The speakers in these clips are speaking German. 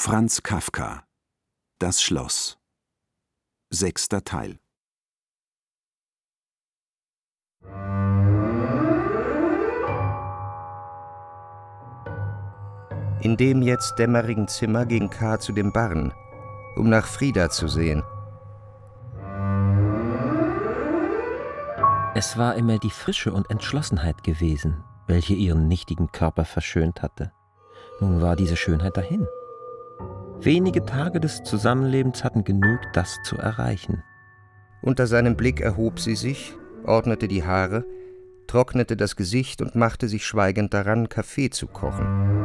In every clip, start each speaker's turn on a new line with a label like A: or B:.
A: Franz Kafka: Das Schloss. 6. Teil.
B: In dem jetzt dämmerigen Zimmer ging K. zu dem Barn, um nach Frida zu sehen.
C: Es war immer die Frische und Entschlossenheit gewesen, welche ihren nichtigen Körper verschönt hatte. Nun war diese Schönheit dahin. Wenige Tage des Zusammenlebens hatten genügt, das zu erreichen.
B: Unter seinem Blick erhob sie sich, ordnete die Haare, trocknete das Gesicht und machte sich schweigend daran, Kaffee zu kochen.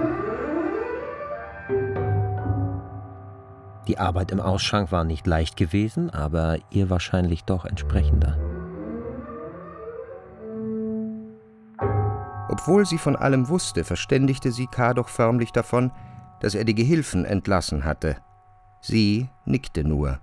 C: Die Arbeit im Ausschank war nicht leicht gewesen, aber ihr wahrscheinlich doch entsprechender.
B: Obwohl sie von allem wusste, verständigte sie K. doch förmlich davon, dass er die Gehilfen entlassen hatte. Sie nickte nur.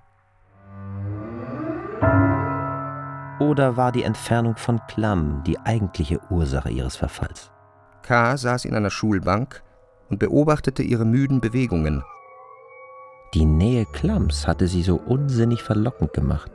C: Oder war die Entfernung von Klamm die eigentliche Ursache ihres Verfalls?
B: K. saß in einer Schulbank und beobachtete ihre müden Bewegungen.
C: Die Nähe Klamms hatte sie so unsinnig verlockend gemacht.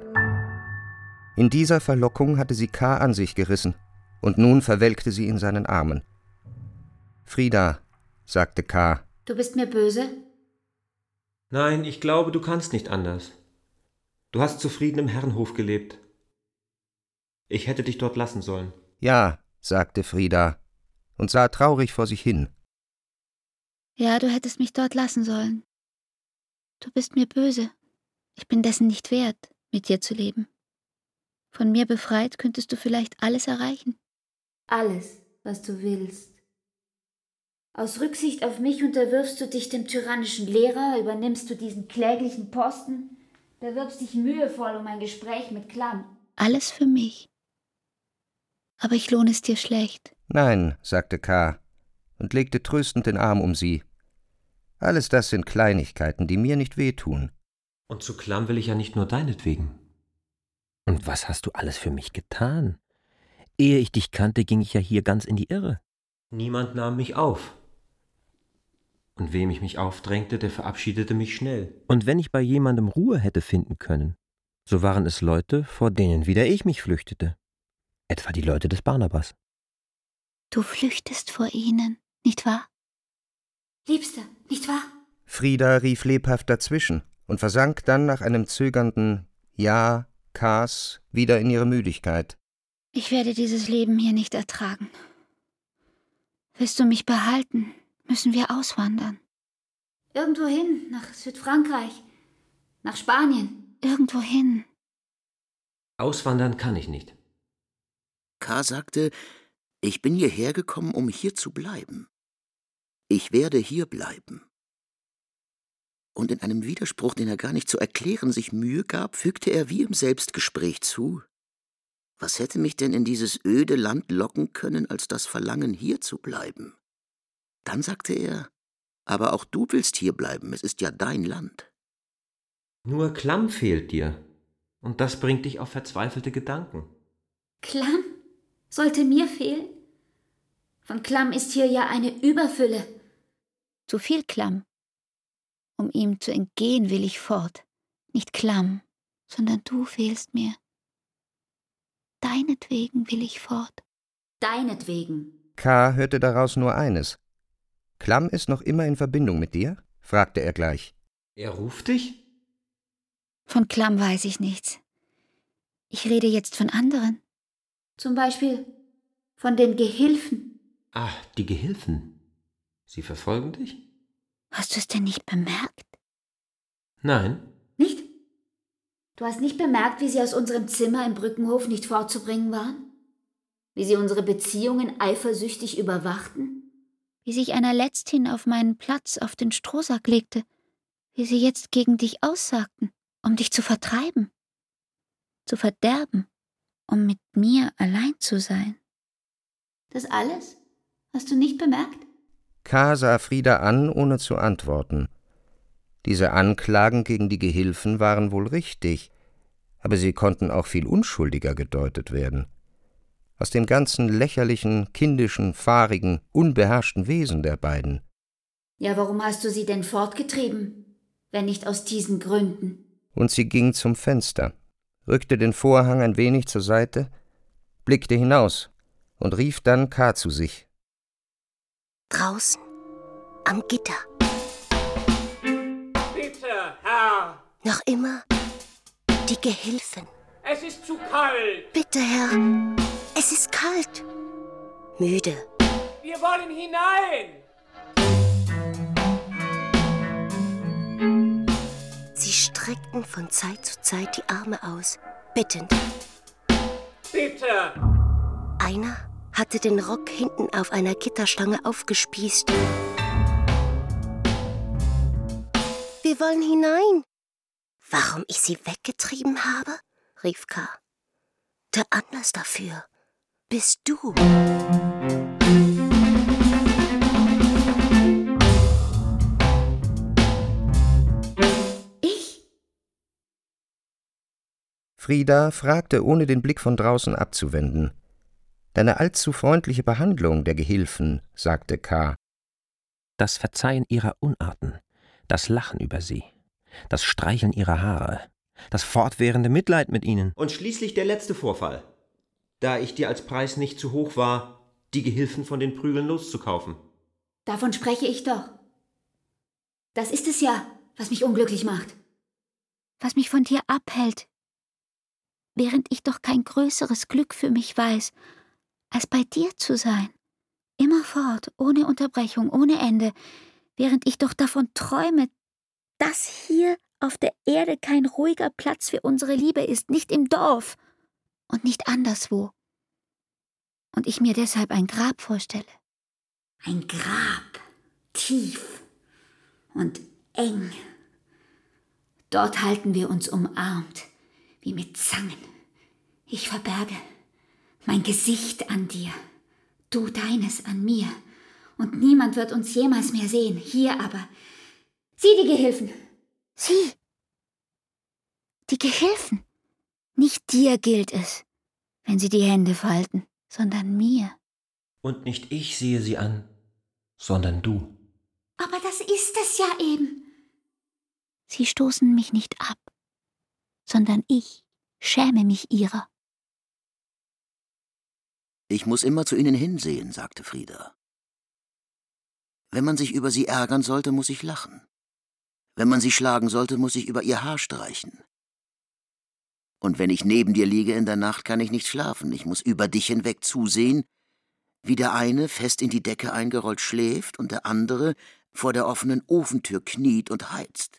B: In dieser Verlockung hatte sie K. an sich gerissen, und nun verwelkte sie in seinen Armen. »Frida«, sagte K.
D: »Du bist mir böse?«
E: »Nein, ich glaube, du kannst nicht anders. Du hast zufrieden im Herrenhof gelebt. Ich hätte dich dort lassen sollen.«
B: »Ja«, sagte Frida und sah traurig vor sich hin.
D: »Ja, du hättest mich dort lassen sollen. Du bist mir böse. Ich bin dessen nicht wert, mit dir zu leben. Von mir befreit könntest du vielleicht alles erreichen. Alles, was du willst. Aus Rücksicht auf mich unterwirfst du dich dem tyrannischen Lehrer, übernimmst du diesen kläglichen Posten, bewirbst dich mühevoll um ein Gespräch mit Klamm. Alles für mich. Aber ich lohne es dir schlecht.«
B: »Nein«, sagte K. und legte tröstend den Arm um sie. »Alles das sind Kleinigkeiten, die mir nicht wehtun.«
E: »Und zu Klamm will ich ja nicht nur deinetwegen.«
C: »Und was hast du alles für mich getan? Ehe ich dich kannte, ging ich ja hier ganz in die Irre.«
E: »Niemand nahm mich auf. Und wem ich mich aufdrängte, der verabschiedete mich schnell.«
C: »Und wenn ich bei jemandem Ruhe hätte finden können, so waren es Leute, vor denen wieder ich mich flüchtete. Etwa die Leute des Barnabas.«
D: »Du flüchtest vor ihnen, nicht wahr? Liebster, nicht wahr?«
B: Frida rief lebhaft dazwischen und versank dann nach einem zögernden Ja Ks wieder in ihre Müdigkeit.
D: »Ich werde dieses Leben hier nicht ertragen. Willst du mich behalten, müssen wir auswandern. Irgendwohin, nach Südfrankreich, nach Spanien, irgendwohin.«
E: »Auswandern kann ich nicht.«
F: K. sagte, ich bin hierher gekommen, um hier zu bleiben. Ich werde hier bleiben. Und in einem Widerspruch, den er gar nicht zu erklären sich Mühe gab, fügte er wie im Selbstgespräch zu: Was hätte mich denn in dieses öde Land locken können, als das Verlangen, hier zu bleiben? Dann sagte er, aber auch du willst hier bleiben, es ist ja dein Land.
E: »Nur Klamm fehlt dir, und das bringt dich auf verzweifelte Gedanken.«
D: »Klamm? Sollte mir fehlen? Von Klamm ist hier ja eine Überfülle. Zu viel Klamm. Um ihm zu entgehen, will ich fort. Nicht Klamm, sondern du fehlst mir. Deinetwegen will ich fort.« »Deinetwegen.«
B: K. hörte daraus nur eines. »Klamm ist noch immer in Verbindung mit dir?« fragte er gleich.
E: »Er ruft dich?«
D: »Von Klamm weiß ich nichts. Ich rede jetzt von anderen. Zum Beispiel von den Gehilfen.«
E: »Ah, die Gehilfen. Sie verfolgen dich?«
D: »Hast du es denn nicht bemerkt?«
E: »Nein.«
D: »Nicht? Du hast nicht bemerkt, wie sie aus unserem Zimmer im Brückenhof nicht fortzubringen waren? Wie sie unsere Beziehungen eifersüchtig überwachten? Wie sich einer letzthin auf meinen Platz auf den Strohsack legte? Wie sie jetzt gegen dich aussagten, um dich zu vertreiben, zu verderben, um mit mir allein zu sein? Das alles? Hast du nicht bemerkt?«
B: K. sah Frida an, ohne zu antworten. Diese Anklagen gegen die Gehilfen waren wohl richtig, aber sie konnten auch viel unschuldiger gedeutet werden. Aus dem ganzen lächerlichen, kindischen, fahrigen, unbeherrschten Wesen der beiden.
D: Ja, warum hast du sie denn fortgetrieben, wenn nicht aus diesen Gründen?
B: Und sie ging zum Fenster, rückte den Vorhang ein wenig zur Seite, blickte hinaus und rief dann K. zu sich.
G: Draußen, am Gitter.
H: Bitte, Herr!
G: Noch immer die Gehilfen.
H: Es ist zu kalt!
G: Bitte, Herr, es ist kalt. Müde.
H: Wir wollen hinein!
G: Sie streckten von Zeit zu Zeit die Arme aus, bittend.
H: Bitte!
G: Einer hatte den Rock hinten auf einer Gitterstange aufgespießt. Wir wollen hinein. Warum ich sie weggetrieben habe? Rief K. Der Anlass dafür bist du.
B: Frida fragte, ohne den Blick von draußen abzuwenden. »Deine allzu freundliche Behandlung der Gehilfen«, sagte K.
C: Das Verzeihen ihrer Unarten, das Lachen über sie, das Streicheln ihrer Haare, das fortwährende Mitleid mit ihnen.
E: Und schließlich der letzte Vorfall, da ich dir als Preis nicht zu hoch war, die Gehilfen von den Prügeln loszukaufen.
D: Davon spreche ich doch. Das ist es ja, was mich unglücklich macht. Was mich von dir abhält, während ich doch kein größeres Glück für mich weiß, als bei dir zu sein. Immerfort, ohne Unterbrechung, ohne Ende, während ich doch davon träume, dass hier auf der Erde kein ruhiger Platz für unsere Liebe ist, nicht im Dorf und nicht anderswo. Und ich mir deshalb ein Grab vorstelle. Ein Grab, tief und eng. Dort halten wir uns umarmt, wie mit Zangen. Ich verberge mein Gesicht an dir, du deines an mir, und niemand wird uns jemals mehr sehen. Hier aber, sieh die Gehilfen. Sie, die Gehilfen. Nicht dir gilt es, wenn sie die Hände falten, sondern mir.
E: Und nicht ich sehe sie an, sondern du.
D: Aber das ist es ja eben. Sie stoßen mich nicht ab, sondern ich schäme mich ihrer.
F: Ich muss immer zu ihnen hinsehen, sagte Frida. Wenn man sich über sie ärgern sollte, muss ich lachen. Wenn man sie schlagen sollte, muss ich über ihr Haar streichen. Und wenn ich neben dir liege in der Nacht, kann ich nicht schlafen. Ich muss über dich hinweg zusehen, wie der eine fest in die Decke eingerollt schläft und der andere vor der offenen Ofentür kniet und heizt.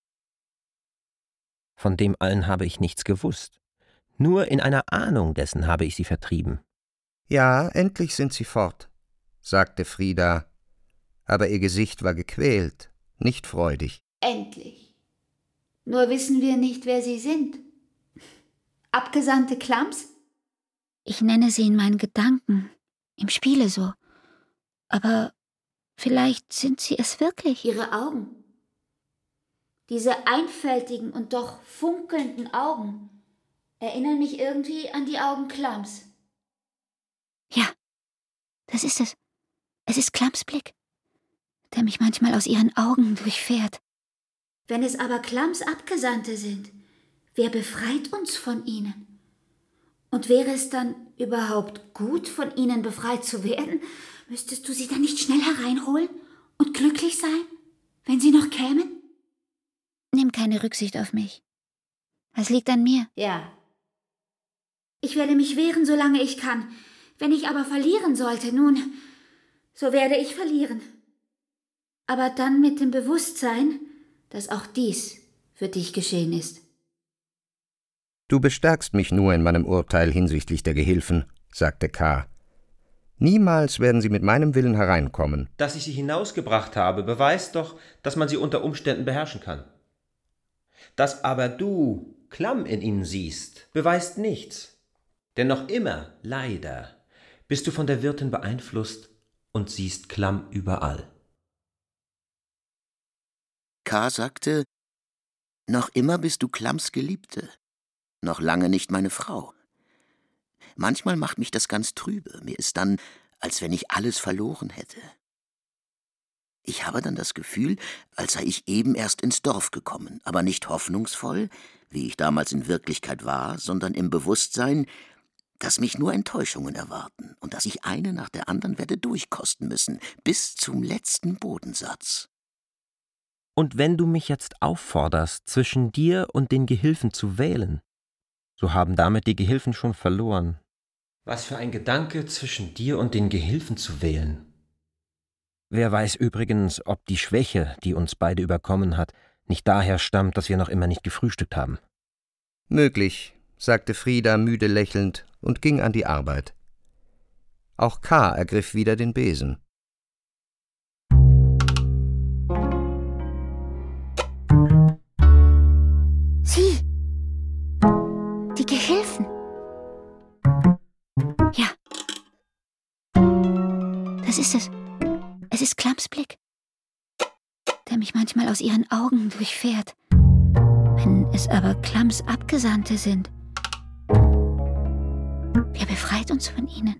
C: Von dem allen habe ich nichts gewusst. Nur in einer Ahnung dessen habe ich sie vertrieben.
B: »Ja, endlich sind sie fort«, sagte Frida, aber ihr Gesicht war gequält, nicht freudig.
D: Endlich. Nur wissen wir nicht, wer sie sind. Abgesandte Klams? Ich nenne sie in meinen Gedanken, im Spiele so. Aber vielleicht sind sie es wirklich. Ihre Augen. Diese einfältigen und doch funkelnden Augen erinnern mich irgendwie an die Augen Klams. Ja, das ist es. Es ist Klams Blick, der mich manchmal aus ihren Augen durchfährt. Wenn es aber Klams Abgesandte sind, wer befreit uns von ihnen? Und wäre es dann überhaupt gut, von ihnen befreit zu werden? Müsstest du sie dann nicht schnell hereinholen und glücklich sein, wenn sie noch kämen? Nimm keine Rücksicht auf mich. Es liegt an mir. Ja. Ich werde mich wehren, solange ich kann. Wenn ich aber verlieren sollte, nun, so werde ich verlieren. Aber dann mit dem Bewusstsein, dass auch dies für dich geschehen ist.
B: »Du bestärkst mich nur in meinem Urteil hinsichtlich der Gehilfen«, sagte K. »Niemals werden sie mit meinem Willen hereinkommen.«
E: Dass ich sie hinausgebracht habe, beweist doch, dass man sie unter Umständen beherrschen kann. Dass aber du Klamm in ihnen siehst, beweist nichts. Denn noch immer, leider, bist du von der Wirtin beeinflusst und siehst Klamm überall.
F: K. sagte, noch immer bist du Klamms Geliebte, noch lange nicht meine Frau. Manchmal macht mich das ganz trübe, mir ist dann, als wenn ich alles verloren hätte. Ich habe dann das Gefühl, als sei ich eben erst ins Dorf gekommen, aber nicht hoffnungsvoll, wie ich damals in Wirklichkeit war, sondern im Bewusstsein, dass mich nur Enttäuschungen erwarten und dass ich eine nach der anderen werde durchkosten müssen, bis zum letzten Bodensatz.
C: Und wenn du mich jetzt aufforderst, zwischen dir und den Gehilfen zu wählen, so haben damit die Gehilfen schon verloren.
E: Was für ein Gedanke, zwischen dir und den Gehilfen zu wählen.
C: Wer weiß übrigens, ob die Schwäche, die uns beide überkommen hat, nicht daher stammt, dass wir noch immer nicht gefrühstückt haben.
B: Möglich, sagte Frida müde lächelnd und ging an die Arbeit. Auch K. ergriff wieder den Besen.
D: Sieh! Die Gehilfen! Ja. Das ist es. Es ist Klams Blick, der mich manchmal aus ihren Augen durchfährt. Wenn es aber Klams Abgesandte sind, wer befreit uns von ihnen?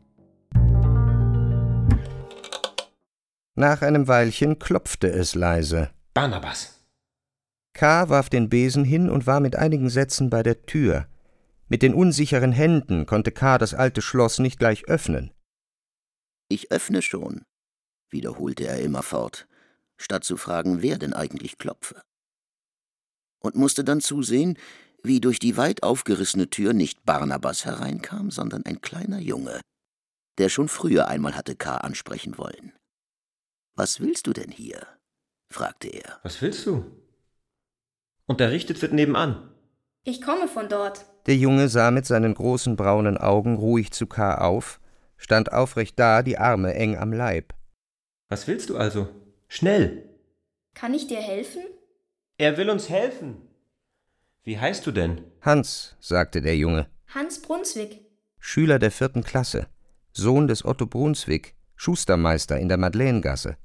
B: Nach einem Weilchen klopfte es leise.
E: Barnabas!
B: K. warf den Besen hin und war mit einigen Sätzen bei der Tür. Mit den unsicheren Händen konnte K. das alte Schloss nicht gleich öffnen.
F: »Ich öffne schon«, wiederholte er immerfort, statt zu fragen, wer denn eigentlich klopfe. Und musste dann zusehen, wie durch die weit aufgerissene Tür nicht Barnabas hereinkam, sondern ein kleiner Junge, der schon früher einmal hatte K. ansprechen wollen. »Was willst du denn hier?« fragte er.
E: Was willst du? Unterrichtet wird nebenan.
I: Ich komme von dort.
B: Der Junge sah mit seinen großen braunen Augen ruhig zu K. auf, stand aufrecht da, die Arme eng am Leib.
E: Was willst du also? Schnell!
I: Kann ich dir helfen?
E: Er will uns helfen. Wie heißt du denn?
B: Hans, sagte der Junge.
I: Hans Brunswick.
B: Schüler der 4. Klasse, Sohn des Otto Brunswick, Schustermeister in der Madeleine-Gasse.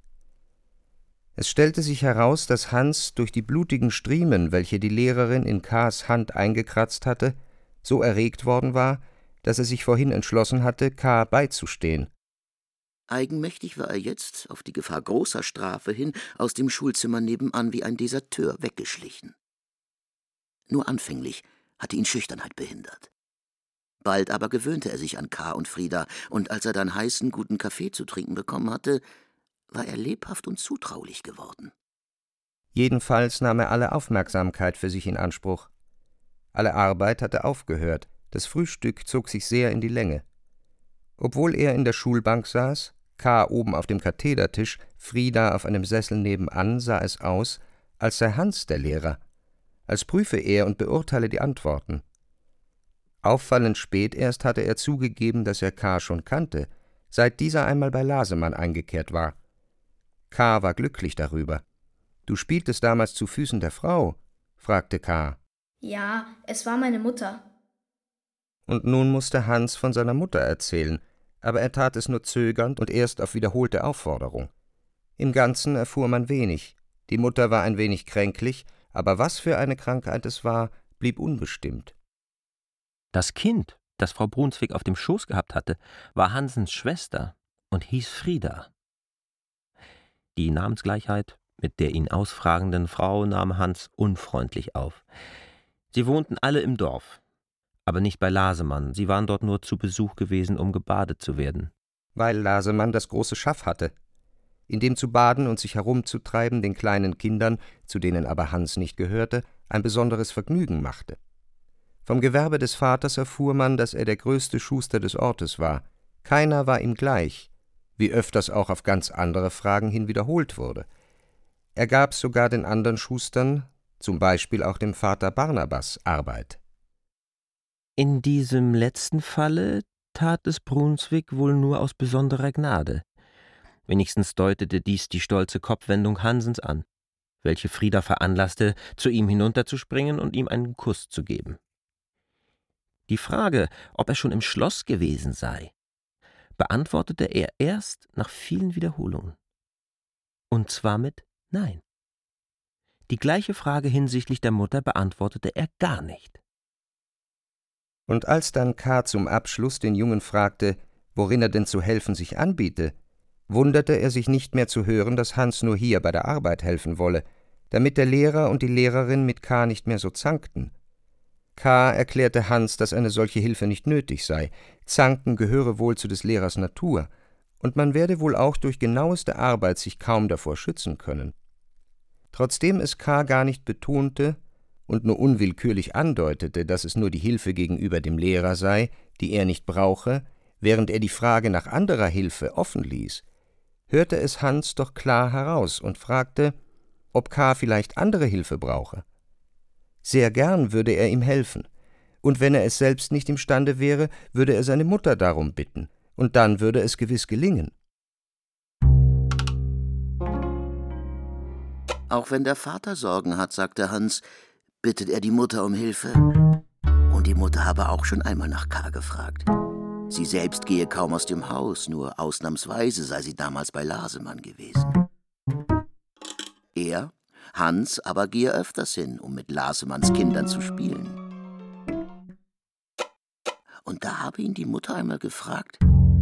B: Es stellte sich heraus, dass Hans durch die blutigen Striemen, welche die Lehrerin in K.s Hand eingekratzt hatte, so erregt worden war, dass er sich vorhin entschlossen hatte, K. beizustehen.
F: Eigenmächtig war er jetzt, auf die Gefahr großer Strafe hin, aus dem Schulzimmer nebenan wie ein Deserteur weggeschlichen. Nur anfänglich hatte ihn Schüchternheit behindert. Bald aber gewöhnte er sich an K. und Frida, und als er dann heißen, guten Kaffee zu trinken bekommen hatte, war er lebhaft und zutraulich geworden.
B: Jedenfalls nahm er alle Aufmerksamkeit für sich in Anspruch. Alle Arbeit hatte aufgehört, das Frühstück zog sich sehr in die Länge. Obwohl er in der Schulbank saß, K. oben auf dem Kathedertisch, Frida auf einem Sessel nebenan, sah es aus, als sei Hans der Lehrer, als prüfe er und beurteile die Antworten. Auffallend spät erst hatte er zugegeben, dass er K. schon kannte, seit dieser einmal bei Lasemann eingekehrt war. K. war glücklich darüber. »Du spieltest damals zu Füßen der Frau?« fragte K.
I: Ja, es war meine Mutter.
B: Und nun musste Hans von seiner Mutter erzählen, aber er tat es nur zögernd und erst auf wiederholte Aufforderung. Im Ganzen erfuhr man wenig. Die Mutter war ein wenig kränklich, aber was für eine Krankheit es war, blieb unbestimmt.
C: Das Kind, das Frau Brunswick auf dem Schoß gehabt hatte, war Hansens Schwester und hieß Frida. Die Namensgleichheit mit der ihn ausfragenden Frau nahm Hans unfreundlich auf. Sie wohnten alle im Dorf, aber nicht bei Lasemann, sie waren dort nur zu Besuch gewesen, um gebadet zu werden.
B: Weil Lasemann das große Schaff hatte, in dem zu baden und sich herumzutreiben den kleinen Kindern, zu denen aber Hans nicht gehörte, ein besonderes Vergnügen machte. Vom Gewerbe des Vaters erfuhr man, dass er der größte Schuster des Ortes war. Keiner war ihm gleich, wie öfters auch auf ganz andere Fragen hin wiederholt wurde. Er gab sogar den anderen Schustern, zum Beispiel auch dem Vater Barnabas, Arbeit.
C: In diesem letzten Falle tat es Brunswick wohl nur aus besonderer Gnade. Wenigstens deutete dies die stolze Kopfwendung Hansens an, welche Frida veranlasste, zu ihm hinunterzuspringen und ihm einen Kuss zu geben. Die Frage, ob er schon im Schloss gewesen sei, beantwortete er erst nach vielen Wiederholungen. Und zwar mit Nein. Die gleiche Frage hinsichtlich der Mutter beantwortete er gar nicht.
B: Und als dann K. zum Abschluss den Jungen fragte, worin er denn zu helfen sich anbiete, wunderte er sich nicht mehr zu hören, dass Hans nur hier bei der Arbeit helfen wolle, damit der Lehrer und die Lehrerin mit K. nicht mehr so zankten. K. erklärte Hans, dass eine solche Hilfe nicht nötig sei. Zanken gehöre wohl zu des Lehrers Natur, und man werde wohl auch durch genaueste Arbeit sich kaum davor schützen können. Trotzdem es K. gar nicht betonte und nur unwillkürlich andeutete, dass es nur die Hilfe gegenüber dem Lehrer sei, die er nicht brauche, während er die Frage nach anderer Hilfe offen ließ, hörte es Hans doch klar heraus und fragte, ob K. vielleicht andere Hilfe brauche. Sehr gern würde er ihm helfen, und wenn er es selbst nicht imstande wäre, würde er seine Mutter darum bitten, und dann würde es gewiss gelingen.
F: Auch wenn der Vater Sorgen hat, sagte Hans, bittet er die Mutter um Hilfe. Und die Mutter habe auch schon einmal nach K. gefragt. Sie selbst gehe kaum aus dem Haus, nur ausnahmsweise sei sie damals bei Lasemann gewesen. Er, Hans, aber gehe öfters hin, um mit Lasemanns Kindern zu spielen. Und da habe ihn die Mutter einmal gefragt,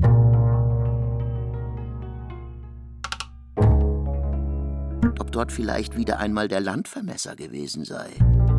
F: ob dort vielleicht wieder einmal der Landvermesser gewesen sei.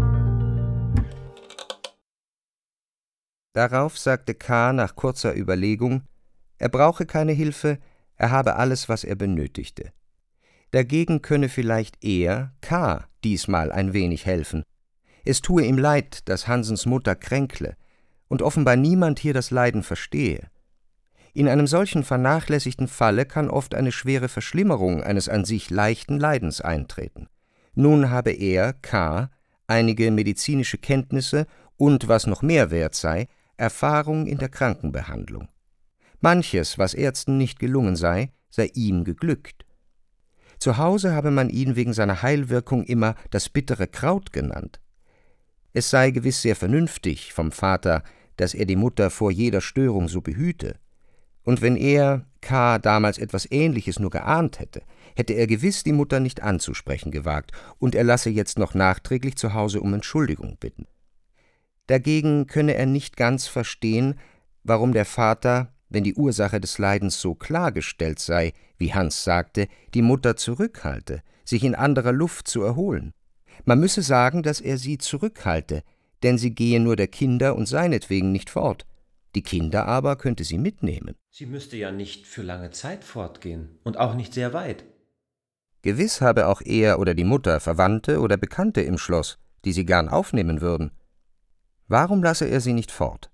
B: Darauf sagte K. nach kurzer Überlegung, er brauche keine Hilfe, er habe alles, was er benötigte. Dagegen könne vielleicht er, K., diesmal ein wenig helfen. Es tue ihm leid, dass Hansens Mutter kränkle und offenbar niemand hier das Leiden verstehe. In einem solchen vernachlässigten Falle kann oft eine schwere Verschlimmerung eines an sich leichten Leidens eintreten. Nun habe er, K., einige medizinische Kenntnisse und, was noch mehr wert sei, Erfahrung in der Krankenbehandlung. Manches, was Ärzten nicht gelungen sei ihm geglückt. Zu Hause habe man ihn wegen seiner Heilwirkung immer das bittere Kraut genannt. Es sei gewiss sehr vernünftig vom Vater, dass er die Mutter vor jeder Störung so behüte. Und wenn er, K., damals etwas Ähnliches nur geahnt hätte, hätte er gewiss die Mutter nicht anzusprechen gewagt, und er lasse jetzt noch nachträglich zu Hause um Entschuldigung bitten. Dagegen könne er nicht ganz verstehen, warum der Vater, wenn die Ursache des Leidens so klargestellt sei, wie Hans sagte, die Mutter zurückhalte, sich in anderer Luft zu erholen. Man müsse sagen, dass er sie zurückhalte, denn sie gehe nur der Kinder und seinetwegen nicht fort. Die Kinder aber könnte sie mitnehmen.
E: Sie müsste ja nicht für lange Zeit fortgehen und auch nicht sehr weit.
B: Gewiss habe auch er oder die Mutter Verwandte oder Bekannte im Schloss, die sie gern aufnehmen würden. Warum lasse er sie nicht fort?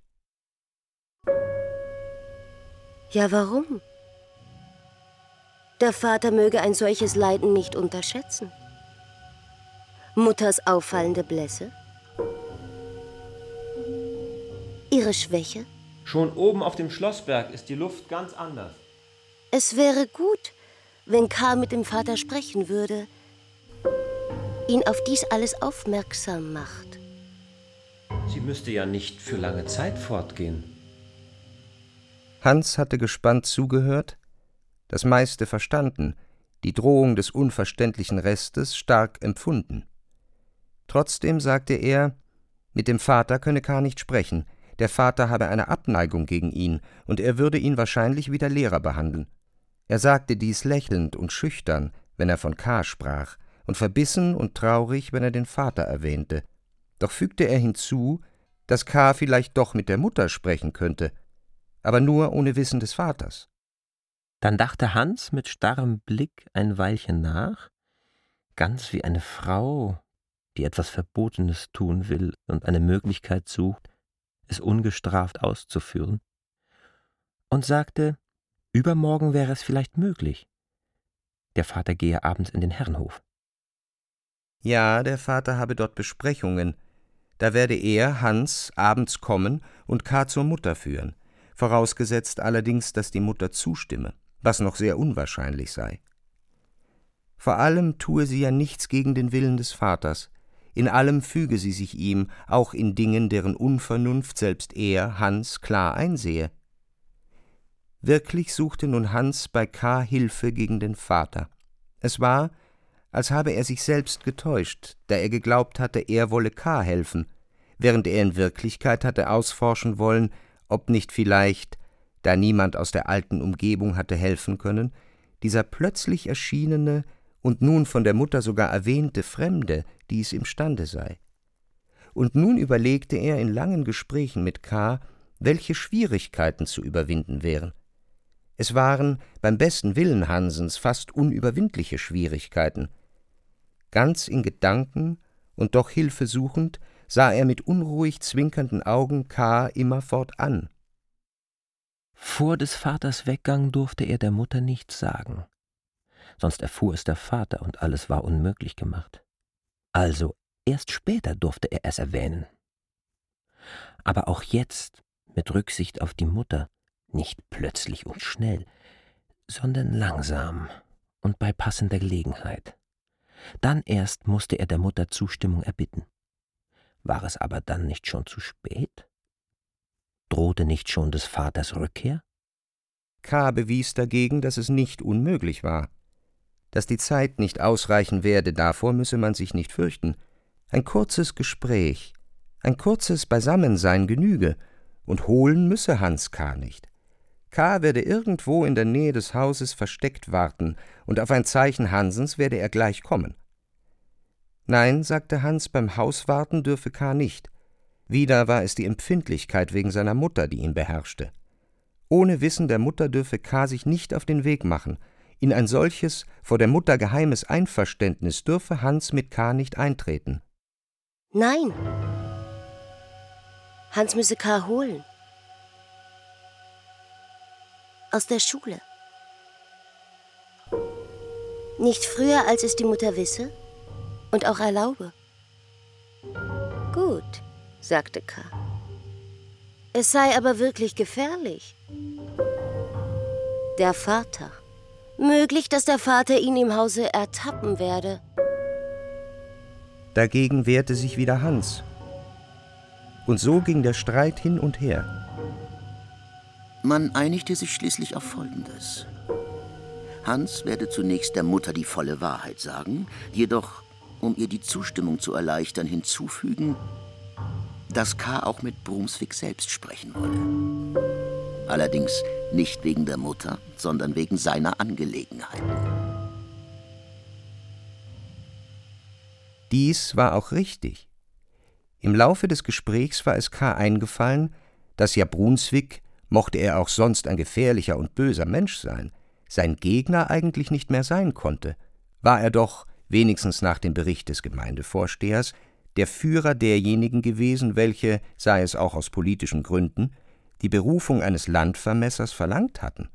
G: Ja, warum? Der Vater möge ein solches Leiden nicht unterschätzen. Mutters auffallende Blässe? Ihre Schwäche?
E: Schon oben auf dem Schlossberg ist die Luft ganz anders.
G: Es wäre gut, wenn K. mit dem Vater sprechen würde, ihn auf dies alles aufmerksam macht.
E: Sie müsste ja nicht für lange Zeit fortgehen.
B: Hans hatte gespannt zugehört, das meiste verstanden, die Drohung des unverständlichen Restes stark empfunden. Trotzdem sagte er, mit dem Vater könne K. nicht sprechen, der Vater habe eine Abneigung gegen ihn, und er würde ihn wahrscheinlich wie der Lehrer behandeln. Er sagte dies lächelnd und schüchtern, wenn er von K. sprach, und verbissen und traurig, wenn er den Vater erwähnte. Doch fügte er hinzu, dass K. vielleicht doch mit der Mutter sprechen könnte, aber nur ohne Wissen des Vaters.
C: Dann dachte Hans mit starrem Blick ein Weilchen nach, ganz wie eine Frau, die etwas Verbotenes tun will und eine Möglichkeit sucht, es ungestraft auszuführen, und sagte, übermorgen wäre es vielleicht möglich. Der Vater gehe abends in den Herrenhof.
B: Ja, der Vater habe dort Besprechungen. Da werde er, Hans, abends kommen und K. zur Mutter führen, vorausgesetzt allerdings, dass die Mutter zustimme, was noch sehr unwahrscheinlich sei. Vor allem tue sie ja nichts gegen den Willen des Vaters, in allem füge sie sich ihm, auch in Dingen, deren Unvernunft selbst er, Hans, klar einsehe. Wirklich suchte nun Hans bei K. Hilfe gegen den Vater. Es war, als habe er sich selbst getäuscht, da er geglaubt hatte, er wolle K. helfen, während er in Wirklichkeit hatte ausforschen wollen, ob nicht vielleicht, da niemand aus der alten Umgebung hatte helfen können, dieser plötzlich erschienene und nun von der Mutter sogar erwähnte Fremde, dies imstande sei. Und nun überlegte er in langen Gesprächen mit K., welche Schwierigkeiten zu überwinden wären. Es waren beim besten Willen Hansens fast unüberwindliche Schwierigkeiten. Ganz in Gedanken und doch hilfesuchend sah er mit unruhig zwinkernden Augen K. immerfort an.
C: Vor des Vaters Weggang durfte er der Mutter nichts sagen, sonst erfuhr es der Vater und alles war unmöglich gemacht. Also erst später durfte er es erwähnen. Aber auch jetzt, mit Rücksicht auf die Mutter, nicht plötzlich und schnell, sondern langsam und bei passender Gelegenheit. Dann erst musste er der Mutter Zustimmung erbitten. War es aber dann nicht schon zu spät? Drohte nicht schon des Vaters Rückkehr?
B: K. bewies dagegen, dass es nicht unmöglich war. Dass die Zeit nicht ausreichen werde, davor müsse man sich nicht fürchten. Ein kurzes Gespräch, ein kurzes Beisammensein genüge, und holen müsse Hans K. nicht. K. werde irgendwo in der Nähe des Hauses versteckt warten, und auf ein Zeichen Hansens werde er gleich kommen. Nein, sagte Hans, beim Hauswarten dürfe K. nicht. Wieder war es die Empfindlichkeit wegen seiner Mutter, die ihn beherrschte. Ohne Wissen der Mutter dürfe K. sich nicht auf den Weg machen. In ein solches, vor der Mutter geheimes Einverständnis dürfe Hans mit K. nicht eintreten.
G: Nein. Hans müsse K. holen. Aus der Schule. Nicht früher, als es die Mutter wisse und auch erlaube. Gut, sagte K. Es sei aber wirklich gefährlich. Der Vater. Möglich, dass der Vater ihn im Hause ertappen werde.
B: Dagegen wehrte sich wieder Hans. Und so ging der Streit hin und her.
F: Man einigte sich schließlich auf Folgendes. Hans werde zunächst der Mutter die volle Wahrheit sagen, jedoch, um ihr die Zustimmung zu erleichtern, hinzufügen, dass K. auch mit Brunswick selbst sprechen wolle. Allerdings nicht wegen der Mutter, sondern wegen seiner Angelegenheiten.
B: Dies war auch richtig. Im Laufe des Gesprächs war es K. eingefallen, dass ja Brunswick, mochte er auch sonst ein gefährlicher und böser Mensch sein, sein Gegner eigentlich nicht mehr sein konnte, war er doch, wenigstens nach dem Bericht des Gemeindevorstehers, der Führer derjenigen gewesen, welche, sei es auch aus politischen Gründen, die Berufung eines Landvermessers verlangt hatten.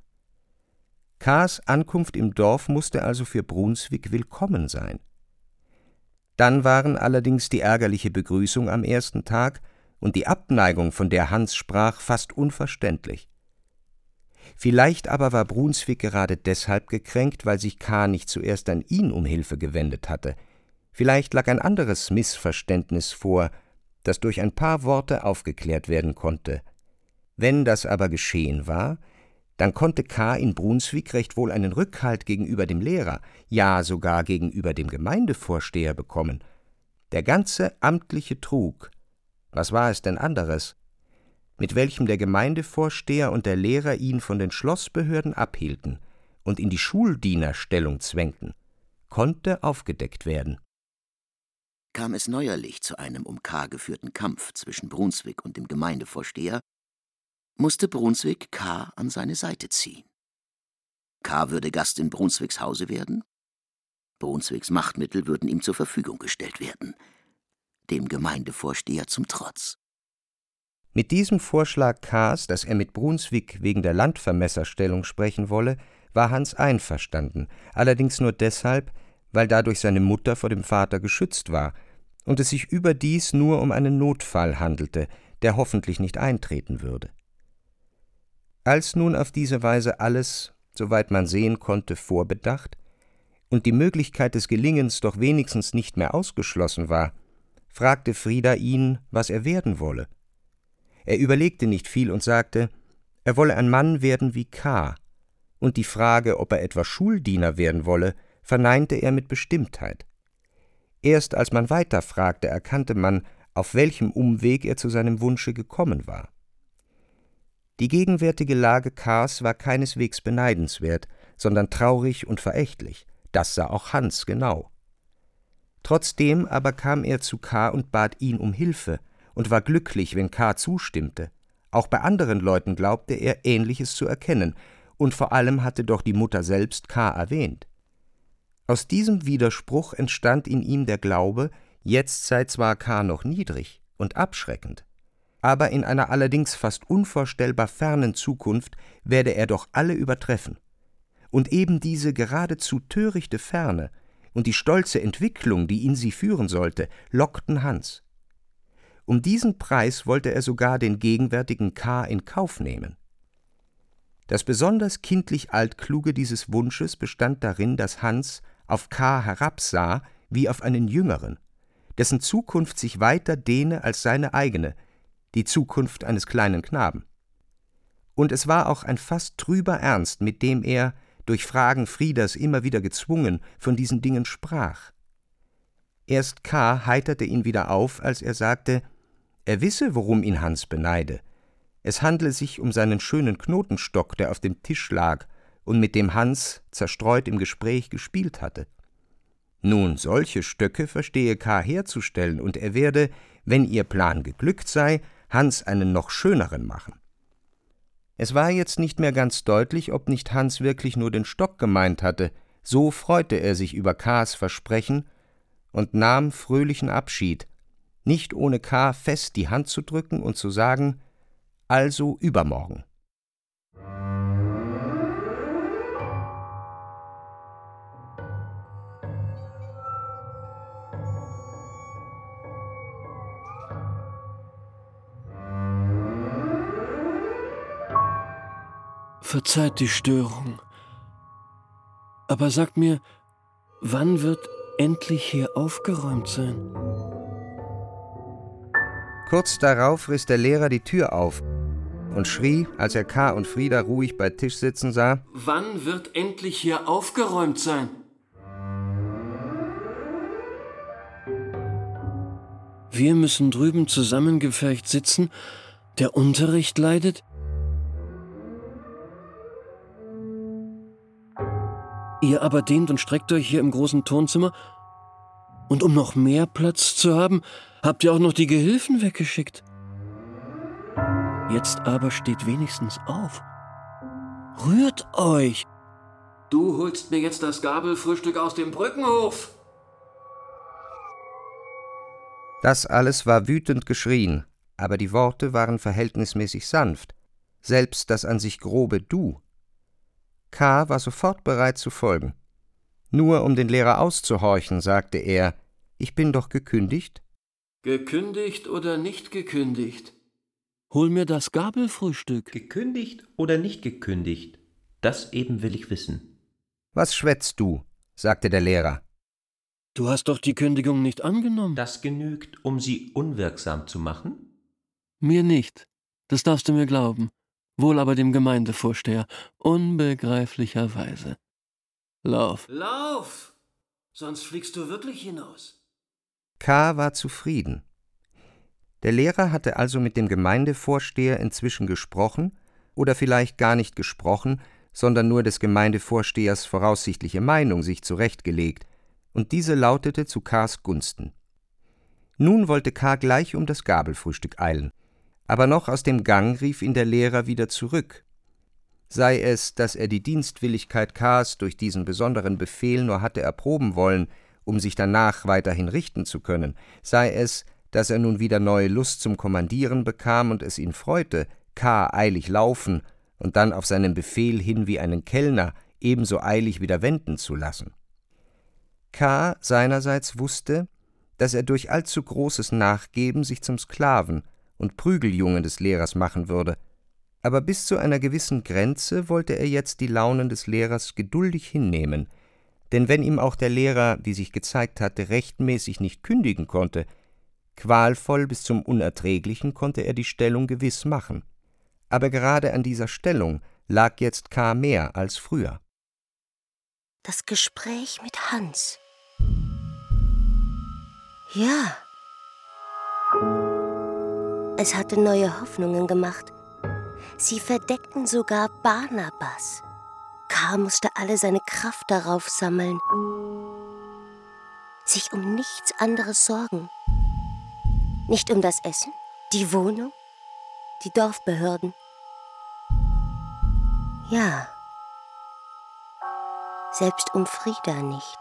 B: K.s Ankunft im Dorf musste also für Brunswick willkommen sein. Dann waren allerdings die ärgerliche Begrüßung am ersten Tag und die Abneigung, von der Hans sprach, fast unverständlich. Vielleicht aber war Brunswick gerade deshalb gekränkt, weil sich K. nicht zuerst an ihn um Hilfe gewendet hatte. Vielleicht lag ein anderes Missverständnis vor, das durch ein paar Worte aufgeklärt werden konnte. Wenn das aber geschehen war, dann konnte K. in Brunswick recht wohl einen Rückhalt gegenüber dem Lehrer, ja sogar gegenüber dem Gemeindevorsteher bekommen. Der ganze amtliche Trug, was war es denn anderes, mit welchem der Gemeindevorsteher und der Lehrer ihn von den Schlossbehörden abhielten und in die Schuldienerstellung zwängten, konnte aufgedeckt werden.
F: Kam es neuerlich zu einem um K. geführten Kampf zwischen Brunswick und dem Gemeindevorsteher, musste Brunswick K. an seine Seite ziehen. K. würde Gast in Brunswicks Hause werden, Brunswicks Machtmittel würden ihm zur Verfügung gestellt werden, dem Gemeindevorsteher zum Trotz.
B: Mit diesem Vorschlag K.s, dass er mit Brunswick wegen der Landvermesserstellung sprechen wolle, war Hans einverstanden, allerdings nur deshalb, weil dadurch seine Mutter vor dem Vater geschützt war und es sich überdies nur um einen Notfall handelte, der hoffentlich nicht eintreten würde. Als nun auf diese Weise alles, soweit man sehen konnte, vorbedacht und die Möglichkeit des Gelingens doch wenigstens nicht mehr ausgeschlossen war, fragte Frida ihn, was er werden wolle. Er überlegte nicht viel und sagte, er wolle ein Mann werden wie K., und die Frage, ob er etwa Schuldiener werden wolle, verneinte er mit Bestimmtheit. Erst als man weiter fragte, erkannte man, auf welchem Umweg er zu seinem Wunsche gekommen war. Die gegenwärtige Lage K.s war keineswegs beneidenswert, sondern traurig und verächtlich. Das sah auch Hans genau. Trotzdem aber kam er zu K. und bat ihn um Hilfe und war glücklich, wenn K. zustimmte. Auch bei anderen Leuten glaubte er, Ähnliches zu erkennen, und vor allem hatte doch die Mutter selbst K. erwähnt. Aus diesem Widerspruch entstand in ihm der Glaube, jetzt sei zwar K. noch niedrig und abschreckend, aber in einer allerdings fast unvorstellbar fernen Zukunft werde er doch alle übertreffen. Und eben diese geradezu törichte Ferne und die stolze Entwicklung, die in sie führen sollte, lockten Hans. Um diesen Preis wollte er sogar den gegenwärtigen K. in Kauf nehmen. Das besonders kindlich Altkluge dieses Wunsches bestand darin, dass Hans auf K. herabsah wie auf einen Jüngeren, dessen Zukunft sich weiter dehne als seine eigene, die Zukunft eines kleinen Knaben. Und es war auch ein fast trüber Ernst, mit dem er, durch Fragen Friedas immer wieder gezwungen, von diesen Dingen sprach. Erst K. heiterte ihn wieder auf, als er sagte, er wisse, worum ihn Hans beneide. Es handle sich um seinen schönen Knotenstock, der auf dem Tisch lag und mit dem Hans zerstreut im Gespräch gespielt hatte. Nun, solche Stöcke verstehe K. herzustellen, und er werde, wenn ihr Plan geglückt sei, Hans einen noch schöneren machen. Es war jetzt nicht mehr ganz deutlich, ob nicht Hans wirklich nur den Stock gemeint hatte, so freute er sich über K.s Versprechen und nahm fröhlichen Abschied, nicht ohne K. fest die Hand zu drücken und zu sagen, also übermorgen.
J: Verzeiht die Störung. Aber sagt mir, wann wird endlich hier aufgeräumt sein?
B: Kurz darauf riss der Lehrer die Tür auf und schrie, als er K. und Frieda ruhig bei Tisch sitzen sah:
J: Wann wird endlich hier aufgeräumt sein? Wir müssen drüben zusammengepfercht sitzen, der Unterricht leidet. Ihr aber dehnt und streckt euch hier im großen Turnzimmer, und um noch mehr Platz zu haben, habt ihr auch noch die Gehilfen weggeschickt. Jetzt aber steht wenigstens auf. Rührt euch! Du holst mir jetzt das Gabelfrühstück aus dem Brückenhof!
B: Das alles war wütend geschrien, aber die Worte waren verhältnismäßig sanft, selbst das an sich grobe Du. K. war sofort bereit zu folgen. Nur um den Lehrer auszuhorchen, sagte er: Ich bin doch gekündigt?
J: Gekündigt oder nicht gekündigt? Hol mir das Gabelfrühstück.
E: Gekündigt oder nicht gekündigt? Das eben will ich wissen.
B: Was schwätzt du? Sagte der Lehrer.
J: Du hast doch die Kündigung nicht angenommen.
E: Das genügt, um sie unwirksam zu machen?
J: Mir nicht. Das darfst du mir glauben. Wohl aber dem Gemeindevorsteher. Unbegreiflicherweise. Lauf. Lauf! Sonst fliegst du wirklich hinaus.
B: K. war zufrieden. Der Lehrer hatte also mit dem Gemeindevorsteher inzwischen gesprochen, oder vielleicht gar nicht gesprochen, sondern nur des Gemeindevorstehers voraussichtliche Meinung sich zurechtgelegt, und diese lautete zu K.s Gunsten. Nun wollte K. gleich um das Gabelfrühstück eilen, aber noch aus dem Gang rief ihn der Lehrer wieder zurück. Sei es, dass er die Dienstwilligkeit K.s durch diesen besonderen Befehl nur hatte erproben wollen, um sich danach weiterhin richten zu können, sei es, dass er nun wieder neue Lust zum Kommandieren bekam und es ihn freute, K. eilig laufen und dann auf seinen Befehl hin wie einen Kellner ebenso eilig wieder wenden zu lassen. K. seinerseits wusste, dass er durch allzu großes Nachgeben sich zum Sklaven und Prügeljungen des Lehrers machen würde, aber bis zu einer gewissen Grenze wollte er jetzt die Launen des Lehrers geduldig hinnehmen, denn wenn ihm auch der Lehrer, wie sich gezeigt hatte, rechtmäßig nicht kündigen konnte, qualvoll bis zum Unerträglichen konnte er die Stellung gewiss machen. Aber gerade an dieser Stellung lag jetzt K. mehr als früher.
G: Das Gespräch mit Hans. Ja. Es hatte neue Hoffnungen gemacht. Sie verdeckten sogar Barnabas. K. musste alle seine Kraft darauf sammeln, sich um nichts anderes sorgen. Nicht um das Essen, die Wohnung, die Dorfbehörden. Ja, selbst um Frieda nicht.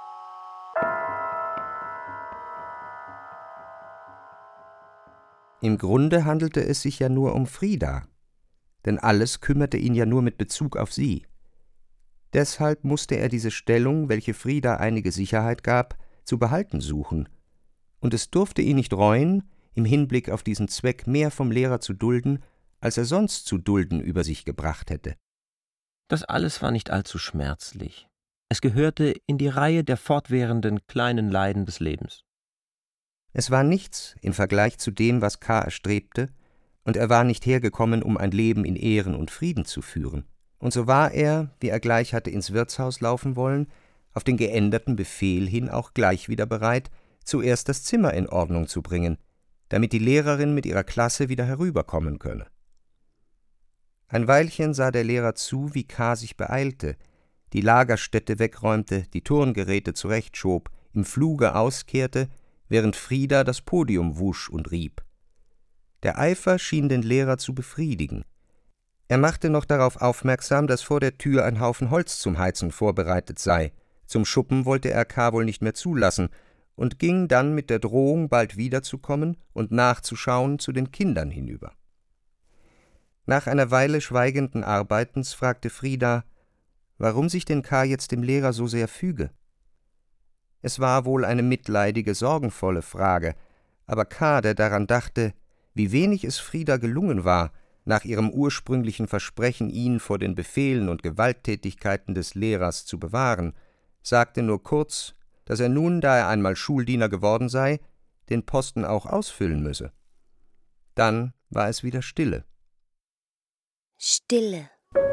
B: Im Grunde handelte es sich ja nur um Frieda, denn alles kümmerte ihn ja nur mit Bezug auf sie. Deshalb musste er diese Stellung, welche Frieda einige Sicherheit gab, zu behalten suchen, und es durfte ihn nicht reuen, im Hinblick auf diesen Zweck mehr vom Lehrer zu dulden, als er sonst zu dulden über sich gebracht hätte.
C: Das alles war nicht allzu schmerzlich. Es gehörte in die Reihe der fortwährenden kleinen Leiden des Lebens.
B: Es war nichts im Vergleich zu dem, was K. erstrebte, und er war nicht hergekommen, um ein Leben in Ehren und Frieden zu führen. Und so war er, wie er gleich hatte ins Wirtshaus laufen wollen, auf den geänderten Befehl hin auch gleich wieder bereit, zuerst das Zimmer in Ordnung zu bringen, damit die Lehrerin mit ihrer Klasse wieder herüberkommen könne. Ein Weilchen sah der Lehrer zu, wie K. sich beeilte, die Lagerstätte wegräumte, die Turngeräte zurechtschob, im Fluge auskehrte, während Frieda das Podium wusch und rieb. Der Eifer schien den Lehrer zu befriedigen. Er machte noch darauf aufmerksam, dass vor der Tür ein Haufen Holz zum Heizen vorbereitet sei. Zum Schuppen wollte er K. wohl nicht mehr zulassen und ging dann mit der Drohung, bald wiederzukommen und nachzuschauen, zu den Kindern hinüber. Nach einer Weile schweigenden Arbeitens fragte Frieda, warum sich denn K. jetzt dem Lehrer so sehr füge. Es war wohl eine mitleidige, sorgenvolle Frage, aber K., der daran dachte, wie wenig es Frieda gelungen war, nach ihrem ursprünglichen Versprechen, ihn vor den Befehlen und Gewalttätigkeiten des Lehrers zu bewahren, sagte nur kurz, dass er nun, da er einmal Schuldiener geworden sei, den Posten auch ausfüllen müsse. Dann war es wieder Stille.
G: Stille.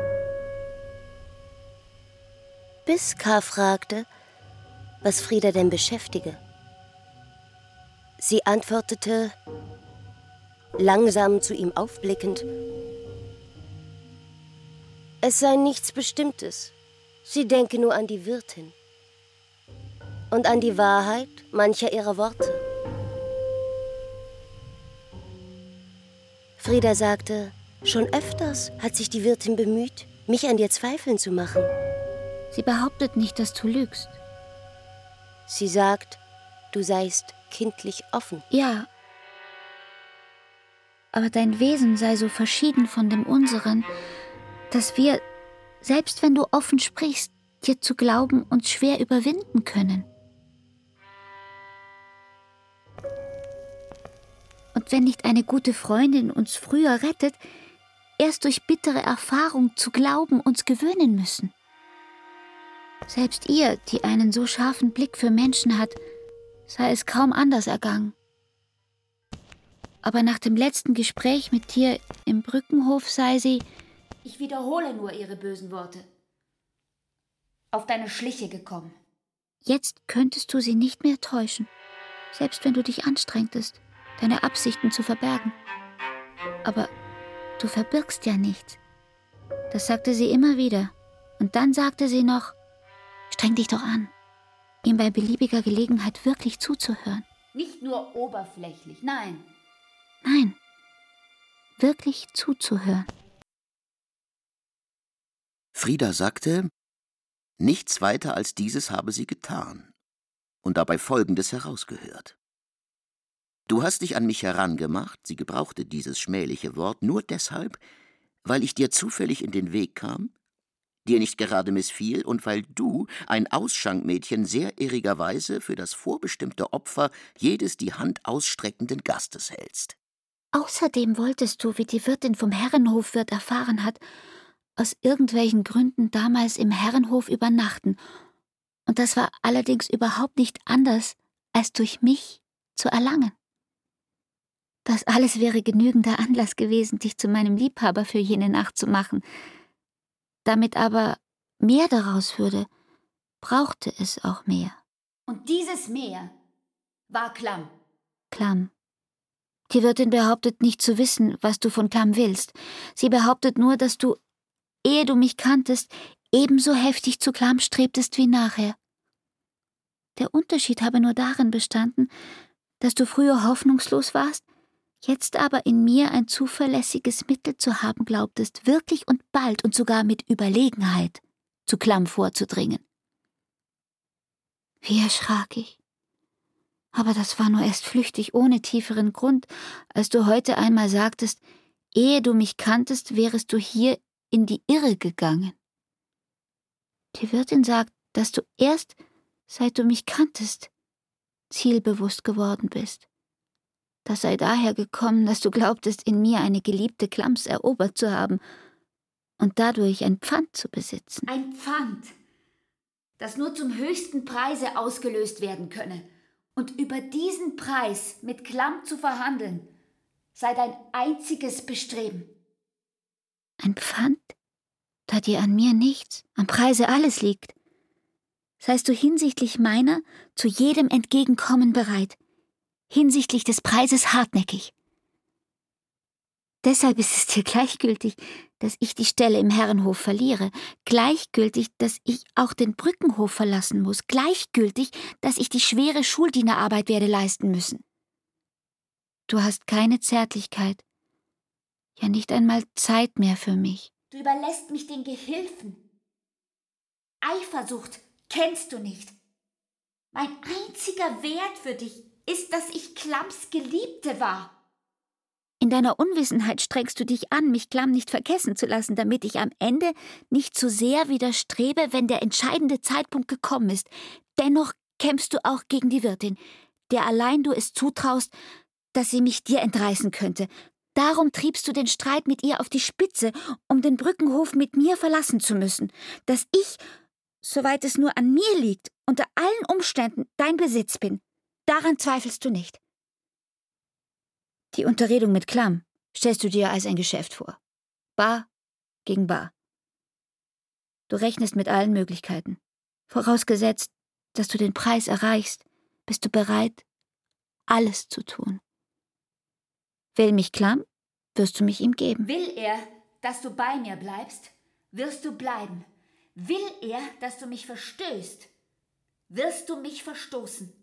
G: Bis K. fragte, was Frieda denn beschäftige. Sie antwortete, langsam zu ihm aufblickend, es sei nichts Bestimmtes. Sie denke nur an die Wirtin und an die Wahrheit mancher ihrer Worte. Frieda sagte, schon öfters hat sich die Wirtin bemüht, mich an dir zweifeln zu machen.
D: Sie behauptet nicht, dass du lügst.
G: Sie sagt, du seist kindlich offen.
D: Ja, aber dein Wesen sei so verschieden von dem unseren, dass wir, selbst wenn du offen sprichst, dir zu glauben uns schwer überwinden können. Und wenn nicht eine gute Freundin uns früher rettet, erst durch bittere Erfahrung zu glauben uns gewöhnen müssen. Selbst ihr, die einen so scharfen Blick für Menschen hat, sei es kaum anders ergangen. Aber nach dem letzten Gespräch mit dir im Brückenhof sei sie, ich wiederhole nur ihre bösen Worte, auf deine Schliche gekommen. Jetzt könntest du sie nicht mehr täuschen, selbst wenn du dich anstrengtest, deine Absichten zu verbergen. Aber du verbirgst ja nichts. Das sagte sie immer wieder. Und dann sagte sie noch, streng dich doch an, ihm bei beliebiger Gelegenheit wirklich zuzuhören. Nicht nur oberflächlich, nein. Nein, wirklich zuzuhören.
F: Frieda sagte, nichts weiter als dieses habe sie getan und dabei Folgendes herausgehört. Du hast dich an mich herangemacht, sie gebrauchte dieses schmähliche Wort nur deshalb, weil ich dir zufällig in den Weg kam, dir nicht gerade missfiel und weil du, ein Ausschankmädchen, sehr irrigerweise für das vorbestimmte Opfer jedes die Hand ausstreckenden Gastes hältst.
D: Außerdem wolltest du, wie die Wirtin vom Herrenhofwirt erfahren hat, aus irgendwelchen Gründen damals im Herrenhof übernachten. Und das war allerdings überhaupt nicht anders, als durch mich zu erlangen. Das alles wäre genügender Anlass gewesen, dich zu meinem Liebhaber für jene Nacht zu machen. Damit aber mehr daraus würde, brauchte es auch mehr.
K: Und dieses Mehr war Klamm.
D: Klamm. Die Wirtin behauptet nicht zu wissen, was du von Klamm willst. Sie behauptet nur, dass du, ehe du mich kanntest, ebenso heftig zu Klamm strebtest wie nachher. Der Unterschied habe nur darin bestanden, dass du früher hoffnungslos warst, jetzt aber in mir ein zuverlässiges Mittel zu haben glaubtest, wirklich und bald und sogar mit Überlegenheit zu Klamm vorzudringen. Wie erschrak ich. Aber das war nur erst flüchtig, ohne tieferen Grund, als du heute einmal sagtest, ehe du mich kanntest, wärest du hier in die Irre gegangen. Die Wirtin sagt, dass du erst, seit du mich kanntest, zielbewusst geworden bist. Das sei daher gekommen, dass du glaubtest, in mir eine geliebte Klamms erobert zu haben und dadurch ein Pfand zu besitzen.
K: Ein Pfand, das nur zum höchsten Preise ausgelöst werden könne. Und über diesen Preis mit Klamm zu verhandeln, sei dein einziges Bestreben.
D: Ein Pfand, da dir an mir nichts, am Preise alles liegt. Seist du hinsichtlich meiner zu jedem Entgegenkommen bereit, hinsichtlich des Preises hartnäckig. Deshalb ist es dir gleichgültig, dass ich die Stelle im Herrenhof verliere, gleichgültig, dass ich auch den Brückenhof verlassen muss, gleichgültig, dass ich die schwere Schuldienerarbeit werde leisten müssen. Du hast keine Zärtlichkeit, ja nicht einmal Zeit mehr für mich.
K: Du überlässt mich den Gehilfen. Eifersucht kennst du nicht. Mein einziger Wert für dich ist, dass ich Klamms Geliebte war.
D: In deiner Unwissenheit strengst du dich an, mich Klamm nicht vergessen zu lassen, damit ich am Ende nicht zu sehr widerstrebe, wenn der entscheidende Zeitpunkt gekommen ist. Dennoch kämpfst du auch gegen die Wirtin, der allein du es zutraust, dass sie mich dir entreißen könnte. Darum triebst du den Streit mit ihr auf die Spitze, um den Brückenhof mit mir verlassen zu müssen, dass ich, soweit es nur an mir liegt, unter allen Umständen dein Besitz bin. Daran zweifelst du nicht. Die Unterredung mit Klamm stellst du dir als ein Geschäft vor. Bar gegen Bar. Du rechnest mit allen Möglichkeiten. Vorausgesetzt, dass du den Preis erreichst, bist du bereit, alles zu tun. Will mich Klamm, wirst du mich ihm geben.
K: Will er, dass du bei mir bleibst, wirst du bleiben. Will er, dass du mich verstößt, wirst du mich verstoßen.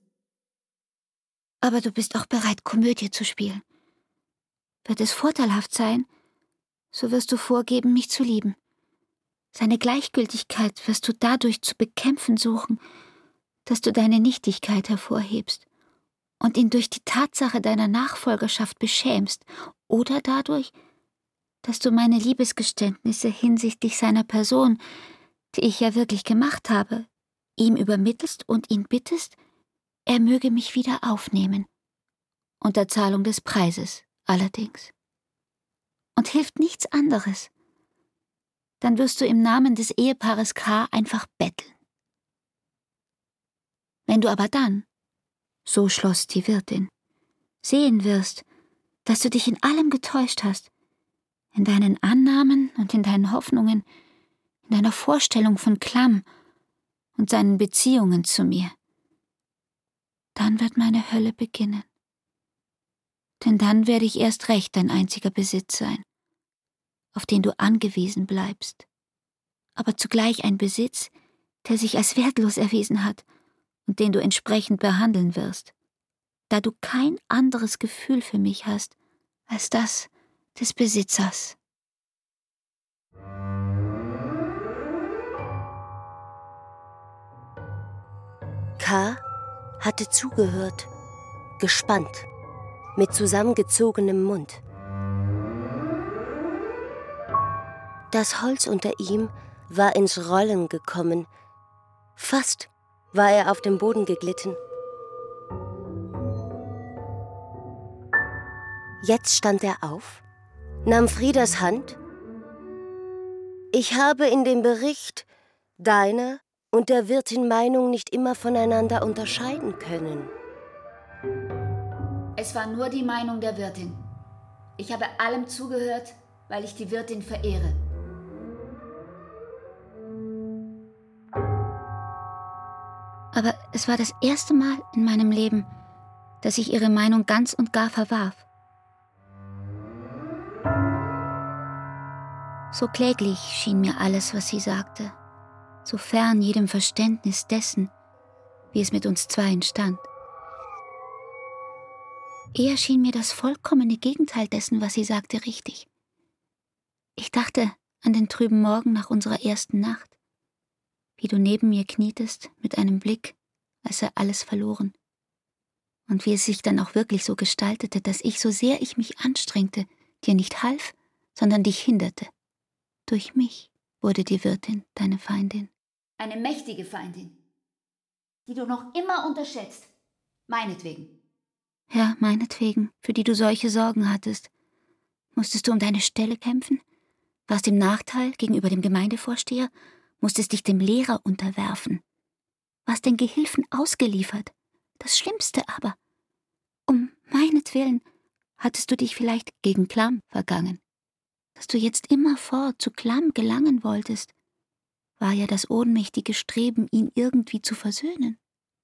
D: Aber du bist auch bereit, Komödie zu spielen. Wird es vorteilhaft sein, so wirst du vorgeben, mich zu lieben. Seine Gleichgültigkeit wirst du dadurch zu bekämpfen suchen, dass du deine Nichtigkeit hervorhebst und ihn durch die Tatsache deiner Nachfolgerschaft beschämst oder dadurch, dass du meine Liebesgeständnisse hinsichtlich seiner Person, die ich ja wirklich gemacht habe, ihm übermittelst und ihn bittest, er möge mich wieder aufnehmen, unter Zahlung des Preises allerdings. Und hilft nichts anderes, dann wirst du im Namen des Ehepaares K. einfach betteln. Wenn du aber dann, so schloss die Wirtin, sehen wirst, dass du dich in allem getäuscht hast, in deinen Annahmen und in deinen Hoffnungen, in deiner Vorstellung von Klamm und seinen Beziehungen zu mir, dann wird meine Hölle beginnen. Denn dann werde ich erst recht dein einziger Besitz sein, auf den du angewiesen bleibst, aber zugleich ein Besitz, der sich als wertlos erwiesen hat und den du entsprechend behandeln wirst, da du kein anderes Gefühl für mich hast als das des Besitzers.
G: K. hatte zugehört, gespannt, mit zusammengezogenem Mund. Das Holz unter ihm war ins Rollen gekommen. Fast war er auf dem Boden geglitten. Jetzt stand er auf, nahm Friedas Hand. Ich habe in dem Bericht deiner und der Wirtin Meinung nicht immer voneinander unterscheiden können.
K: Es war nur die Meinung der Wirtin. Ich habe allem zugehört, weil ich die Wirtin verehre.
D: Aber es war das erste Mal in meinem Leben, dass ich ihre Meinung ganz und gar verwarf. So kläglich schien mir alles, was sie sagte, so fern jedem Verständnis dessen, wie es mit uns zwei entstand. Eher schien mir das vollkommene Gegenteil dessen, was sie sagte, richtig. Ich dachte an den trüben Morgen nach unserer ersten Nacht, wie du neben mir knietest mit einem Blick, als sei alles verloren. Und wie es sich dann auch wirklich so gestaltete, dass ich, so sehr ich mich anstrengte, dir nicht half, sondern dich hinderte. Durch mich wurde die Wirtin deine Feindin.
K: Eine mächtige Feindin, die du noch immer unterschätzt. Meinetwegen.
D: Ja, meinetwegen, für die du solche Sorgen hattest. Musstest du um deine Stelle kämpfen? Warst im Nachteil gegenüber dem Gemeindevorsteher? Musstest dich dem Lehrer unterwerfen? Warst den Gehilfen ausgeliefert? Das Schlimmste aber, um meinetwillen hattest du dich vielleicht gegen Klamm vergangen. Dass du jetzt immerfort zu Klamm gelangen wolltest, war ja das ohnmächtige Streben, ihn irgendwie zu versöhnen.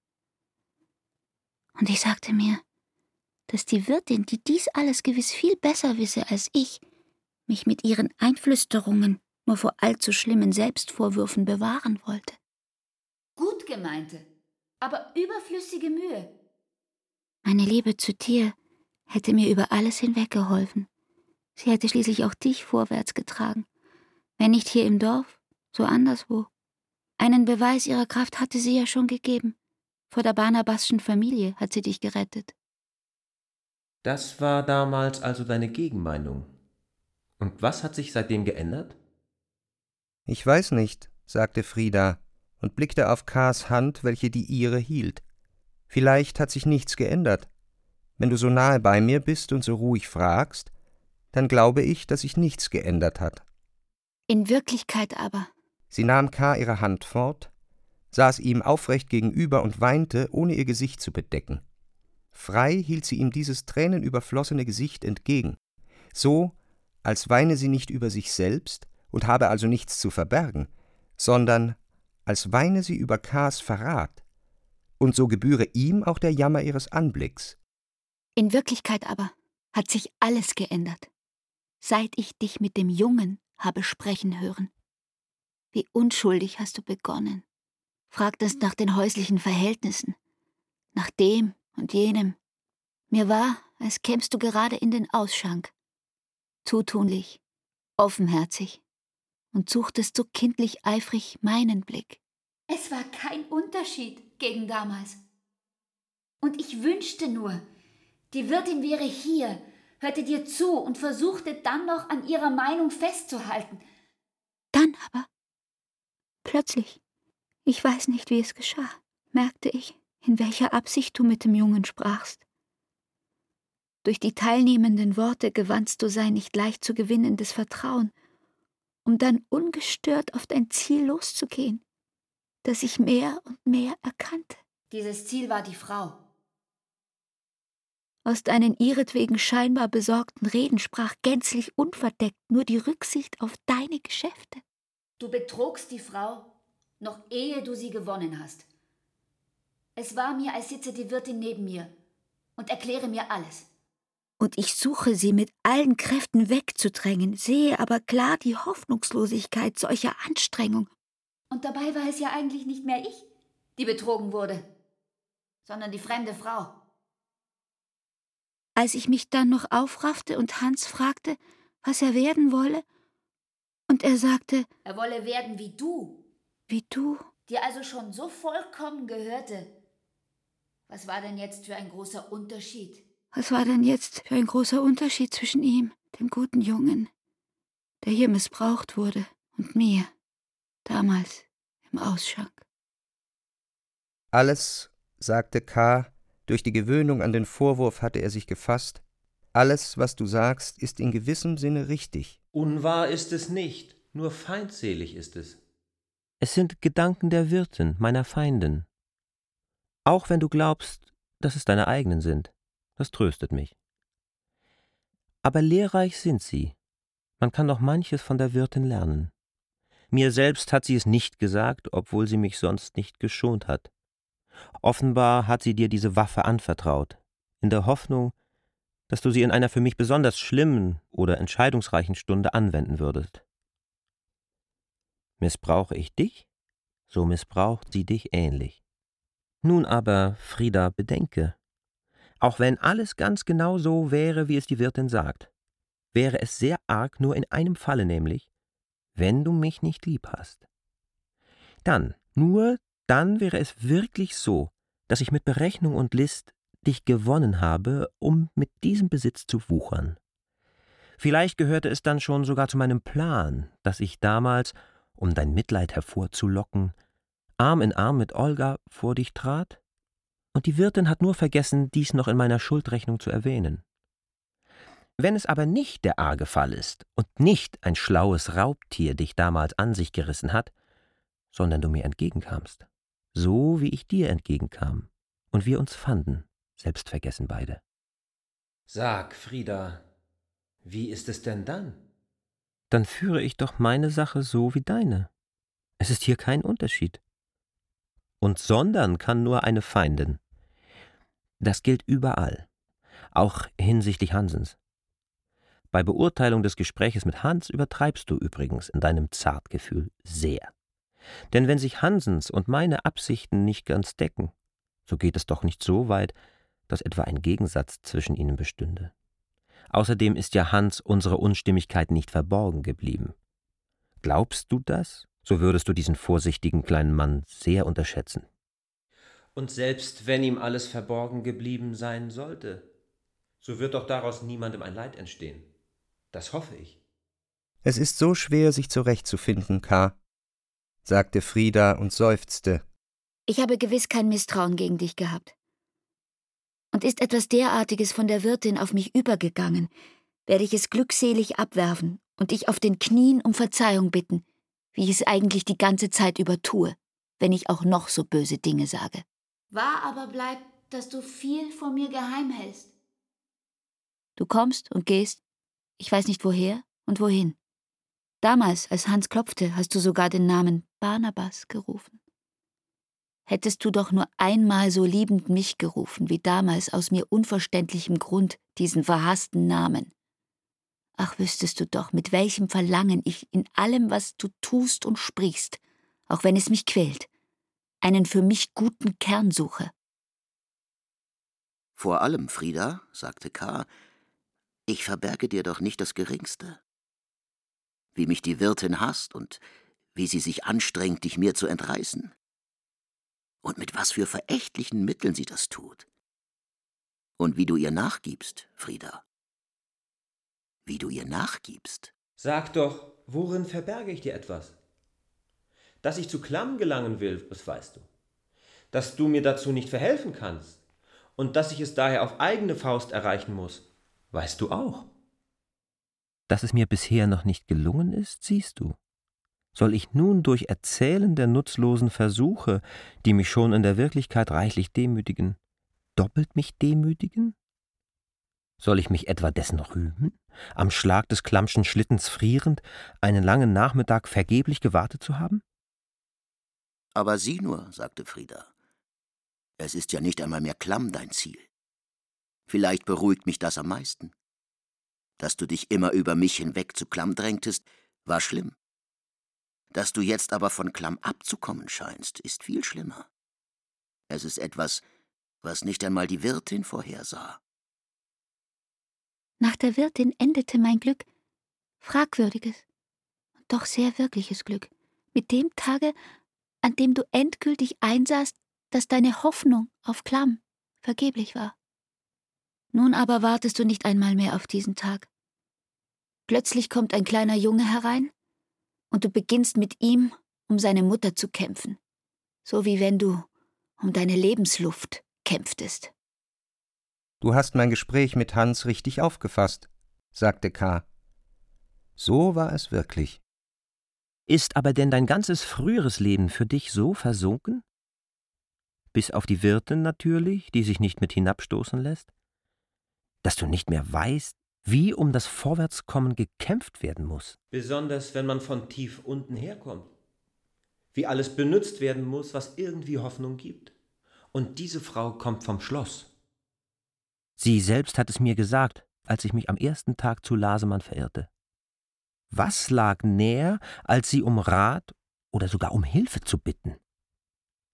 D: Und ich sagte mir, dass die Wirtin, die dies alles gewiss viel besser wisse als ich, mich mit ihren Einflüsterungen nur vor allzu schlimmen Selbstvorwürfen bewahren wollte.
K: Gut gemeinte, aber überflüssige Mühe.
D: Meine Liebe zu dir hätte mir über alles hinweg geholfen. Sie hätte schließlich auch dich vorwärts getragen. Wenn nicht hier im Dorf, so anderswo. Einen Beweis ihrer Kraft hatte sie ja schon gegeben. Vor der Barnabasschen Familie hat sie dich gerettet.
E: Das war damals also deine Gegenmeinung. Und was hat sich seitdem geändert?
B: »Ich weiß nicht«, sagte Frida und blickte auf Kars Hand, welche die ihre hielt. »Vielleicht hat sich nichts geändert. Wenn du so nahe bei mir bist und so ruhig fragst, dann glaube ich, dass sich nichts geändert hat.«
D: In Wirklichkeit aber.
B: Sie nahm Kar ihre Hand fort, saß ihm aufrecht gegenüber und weinte, ohne ihr Gesicht zu bedecken. Frei hielt sie ihm dieses tränenüberflossene Gesicht entgegen, so, als weine sie nicht über sich selbst und habe also nichts zu verbergen, sondern als weine sie über Kars Verrat, und so gebühre ihm auch der Jammer ihres Anblicks.
D: In Wirklichkeit aber hat sich alles geändert, seit ich dich mit dem Jungen habe sprechen hören. Wie unschuldig hast du begonnen, fragtest nach den häuslichen Verhältnissen, nach dem und jenem. Mir war, als kämst du gerade in den Ausschank, zutunlich, offenherzig, und suchtest so kindlich eifrig meinen Blick.
K: Es war kein Unterschied gegen damals. Und ich wünschte nur, die Wirtin wäre hier, hörte dir zu und versuchte dann noch an ihrer Meinung festzuhalten.
D: Dann aber, plötzlich, ich weiß nicht, wie es geschah, merkte ich, in welcher Absicht du mit dem Jungen sprachst. Durch die teilnehmenden Worte gewannst du sein nicht leicht zu gewinnendes Vertrauen, um dann ungestört auf dein Ziel loszugehen, das ich mehr und mehr erkannte.
K: Dieses Ziel war die Frau.
D: Aus deinen ihretwegen scheinbar besorgten Reden sprach gänzlich unverdeckt nur die Rücksicht auf deine Geschäfte.
K: Du betrogst die Frau, noch ehe du sie gewonnen hast. Es war mir, als sitze die Wirtin neben mir und erkläre mir alles.
D: Und ich suche sie mit allen Kräften wegzudrängen, sehe aber klar die Hoffnungslosigkeit solcher Anstrengung.
K: Und dabei war es ja eigentlich nicht mehr ich, die betrogen wurde, sondern die fremde Frau.
D: Als ich mich dann noch aufraffte und Hans fragte, was er werden wolle, und er sagte,
K: er wolle werden wie du.
D: Wie du?
K: Dir also schon so vollkommen gehörte. Was war denn jetzt für ein großer Unterschied?
D: Was war denn jetzt für ein großer Unterschied zwischen ihm, dem guten Jungen, der hier missbraucht wurde, und mir, damals im Ausschank?
B: Alles, sagte K., durch die Gewöhnung an den Vorwurf hatte er sich gefasst, alles, was du sagst, ist in gewissem Sinne richtig.
E: Unwahr ist es nicht, nur feindselig ist es.
C: Es sind Gedanken der Wirtin, meiner Feindin. Auch wenn du glaubst, dass es deine eigenen sind, das tröstet mich. Aber lehrreich sind sie. Man kann doch manches von der Wirtin lernen. Mir selbst hat sie es nicht gesagt, obwohl sie mich sonst nicht geschont hat. Offenbar hat sie dir diese Waffe anvertraut, in der Hoffnung, dass du sie in einer für mich besonders schlimmen oder entscheidungsreichen Stunde anwenden würdest. Missbrauche ich dich? so missbraucht sie dich ähnlich. Nun aber, Frida, bedenke, auch wenn alles ganz genau so wäre, wie es die Wirtin sagt, wäre es sehr arg nur in einem Falle, nämlich, wenn du mich nicht lieb hast. Dann, nur dann wäre es wirklich so, dass ich mit Berechnung und List dich gewonnen habe, um mit diesem Besitz zu wuchern. Vielleicht gehörte es dann schon sogar zu meinem Plan, dass ich damals, um dein Mitleid hervorzulocken, Arm in Arm mit Olga vor dich trat, und die Wirtin hat nur vergessen, dies noch in meiner Schuldrechnung zu erwähnen. Wenn es aber nicht der arge Fall ist und nicht ein schlaues Raubtier dich damals an sich gerissen hat, sondern du mir entgegenkamst, so wie ich dir entgegenkam, und wir uns fanden, selbstvergessen beide.
E: Sag, Frida, wie ist es denn dann?
C: Dann führe ich doch meine Sache so wie deine. Es ist hier kein Unterschied. Und sondern kann nur eine Feindin. Das gilt überall, auch hinsichtlich Hansens. Bei Beurteilung des Gespräches mit Hans übertreibst du übrigens in deinem Zartgefühl sehr. Denn wenn sich Hansens und meine Absichten nicht ganz decken, so geht es doch nicht so weit, dass etwa ein Gegensatz zwischen ihnen bestünde. Außerdem ist ja Hans unsere Unstimmigkeit nicht verborgen geblieben. Glaubst du das, so würdest du diesen vorsichtigen kleinen Mann sehr unterschätzen.
E: Und selbst wenn ihm alles verborgen geblieben sein sollte, so wird doch daraus niemandem ein Leid entstehen. Das hoffe ich.
B: Es ist so schwer, sich zurechtzufinden, K., sagte Frida und seufzte.
D: Ich habe gewiss kein Misstrauen gegen dich gehabt. Und ist etwas derartiges von der Wirtin auf mich übergegangen, werde ich es glückselig abwerfen und dich auf den Knien um Verzeihung bitten, wie ich es eigentlich die ganze Zeit über tue, wenn ich auch noch so böse Dinge sage.
K: Wahr aber bleibt, dass du viel vor mir geheim hältst.
D: Du kommst und gehst, ich weiß nicht woher und wohin. Damals, als Hans klopfte, hast du sogar den Namen Barnabas gerufen. Hättest du doch nur einmal so liebend mich gerufen, wie damals aus mir unverständlichem Grund diesen verhassten Namen. Ach, wüsstest du doch, mit welchem Verlangen ich in allem, was du tust und sprichst, auch wenn es mich quält, einen für mich guten Kern suche.
F: Vor allem, Frida, sagte K., ich verberge dir doch nicht das Geringste. Wie mich die Wirtin hasst und wie sie sich anstrengt, dich mir zu entreißen. Und mit was für verächtlichen Mitteln sie das tut. Und wie du ihr nachgibst, Frida. Wie du ihr nachgibst.
E: Sag doch, worin verberge ich dir etwas? Dass ich zu Klamm gelangen will, das weißt du. Dass du mir dazu nicht verhelfen kannst. Und dass ich es daher auf eigene Faust erreichen muss, weißt du auch.
C: Dass es mir bisher noch nicht gelungen ist, siehst du. Soll ich nun durch Erzählen der nutzlosen Versuche, die mich schon in der Wirklichkeit reichlich demütigen, doppelt mich demütigen? Soll ich mich etwa dessen rühmen, am Schlag des Klammschen Schlittens frierend, einen langen Nachmittag vergeblich gewartet zu haben?
F: Aber sieh nur, sagte Frida, es ist ja nicht einmal mehr Klamm dein Ziel. Vielleicht beruhigt mich das am meisten. Dass du dich immer über mich hinweg zu Klamm drängtest, war schlimm. Dass du jetzt aber von Klamm abzukommen scheinst, ist viel schlimmer. Es ist etwas, was nicht einmal die Wirtin vorhersah.
D: Nach der Wirtin endete mein Glück, fragwürdiges und doch sehr wirkliches Glück, mit dem Tage, an dem du endgültig einsahst, dass deine Hoffnung auf Klamm vergeblich war. Nun aber wartest du nicht einmal mehr auf diesen Tag. Plötzlich kommt ein kleiner Junge herein, und du beginnst mit ihm um seine Mutter zu kämpfen, so wie wenn du um deine Lebensluft kämpftest.
B: Du hast mein Gespräch mit Hans richtig aufgefasst, sagte K. So war es wirklich.
C: Ist aber denn dein ganzes früheres Leben für dich so versunken? Bis auf die Wirtin natürlich, die sich nicht mit hinabstoßen lässt? Dass du nicht mehr weißt, wie um das Vorwärtskommen gekämpft werden muss.
E: Besonders, wenn man von tief unten herkommt. Wie alles benützt werden muss, was irgendwie Hoffnung gibt. Und diese Frau kommt vom Schloss.
C: Sie selbst hat es mir gesagt, als ich mich am ersten Tag zu Lasemann verirrte. Was lag näher, als sie um Rat oder sogar um Hilfe zu bitten?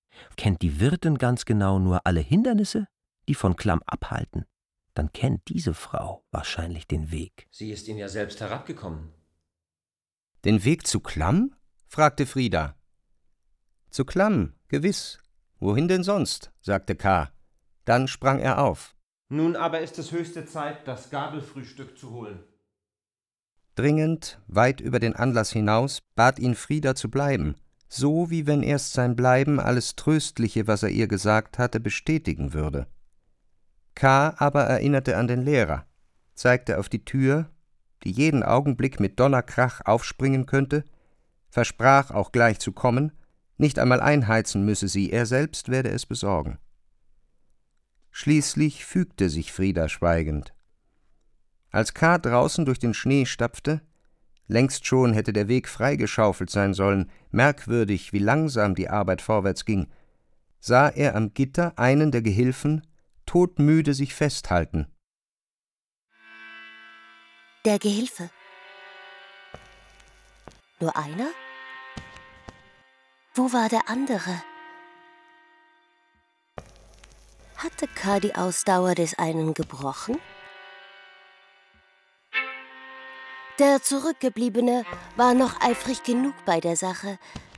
C: Kennt die Wirtin ganz genau nur alle Hindernisse, die von Klamm abhalten, dann kennt diese Frau wahrscheinlich den Weg.
E: Sie ist ihn ja selbst herabgekommen.
B: »Den Weg zu Klamm?« fragte Frida. »Zu Klamm, gewiss. Wohin denn sonst?« sagte K. Dann sprang er auf.
E: Nun aber ist es höchste Zeit, das Gabelfrühstück zu holen.
B: Dringend, weit über den Anlass hinaus, bat ihn Frida zu bleiben, so wie wenn erst sein Bleiben alles Tröstliche, was er ihr gesagt hatte, bestätigen würde. K. aber erinnerte an den Lehrer, zeigte auf die Tür, die jeden Augenblick mit Donnerkrach aufspringen könnte, versprach auch gleich zu kommen, nicht einmal einheizen müsse sie, er selbst werde es besorgen. Schließlich fügte sich Frida schweigend. Als K. draußen durch den Schnee stapfte, längst schon hätte der Weg freigeschaufelt sein sollen, merkwürdig, wie langsam die Arbeit vorwärts ging, sah er am Gitter einen der Gehilfen todmüde sich festhalten.
G: Der Gehilfe. Nur einer? Wo war der andere? Hatte K. die Ausdauer des einen gebrochen? Der Zurückgebliebene war noch eifrig genug bei der Sache.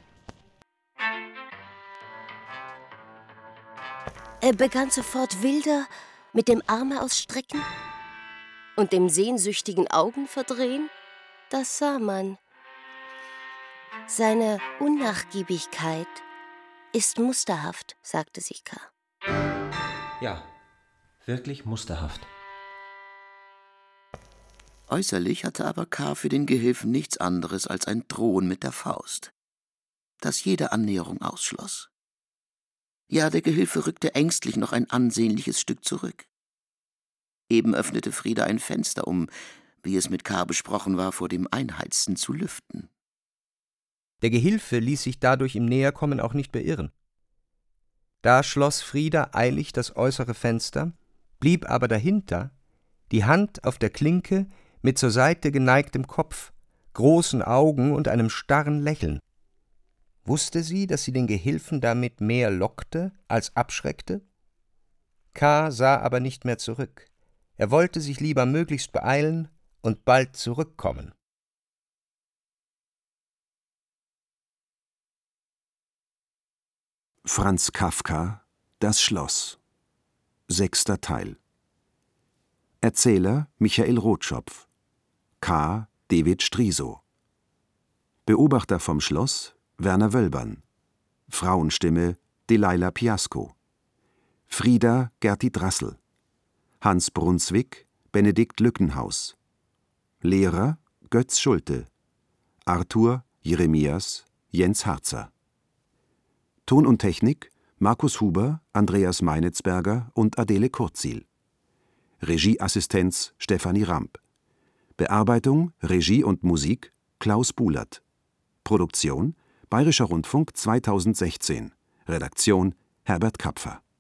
G: Er begann sofort wilder mit dem Arme ausstrecken und dem sehnsüchtigen Augen verdrehen. Das sah man. Seine Unnachgiebigkeit ist musterhaft, sagte sich K.
E: Ja, wirklich musterhaft.
F: Äußerlich hatte aber K. für den Gehilfen nichts anderes als ein Drohen mit der Faust, das jede Annäherung ausschloss. Ja, der Gehilfe rückte ängstlich noch ein ansehnliches Stück zurück. Eben öffnete Frida ein Fenster, um, wie es mit K. besprochen war, vor dem Einheizen zu lüften.
B: Der Gehilfe ließ sich dadurch im Näherkommen auch nicht beirren. Da schloss Frida eilig das äußere Fenster, blieb aber dahinter, die Hand auf der Klinke, mit zur Seite geneigtem Kopf, großen Augen und einem starren Lächeln. Wusste sie, dass sie den Gehilfen damit mehr lockte als abschreckte? K. sah aber nicht mehr zurück. Er wollte sich lieber möglichst beeilen und bald zurückkommen.
A: Franz Kafka, Das Schloss. 6. Teil. Erzähler Michael Rotschopf. K. David Strisow. Beobachter vom Schloss Werner Wölbern. Frauenstimme Delilah Piasco. Frida Gerti Drassel. Hans Brunswick Benedikt Lückenhaus. Lehrer Götz Schulte. Arthur Jeremias Jens Harzer. Ton und Technik Markus Huber, Andreas Meinitzberger und Adele Kurzil. Regieassistenz Stefanie Ramp. Bearbeitung, Regie und Musik Klaus Buhlert. Produktion Bayerischer Rundfunk 2016. Redaktion Herbert Kapfer.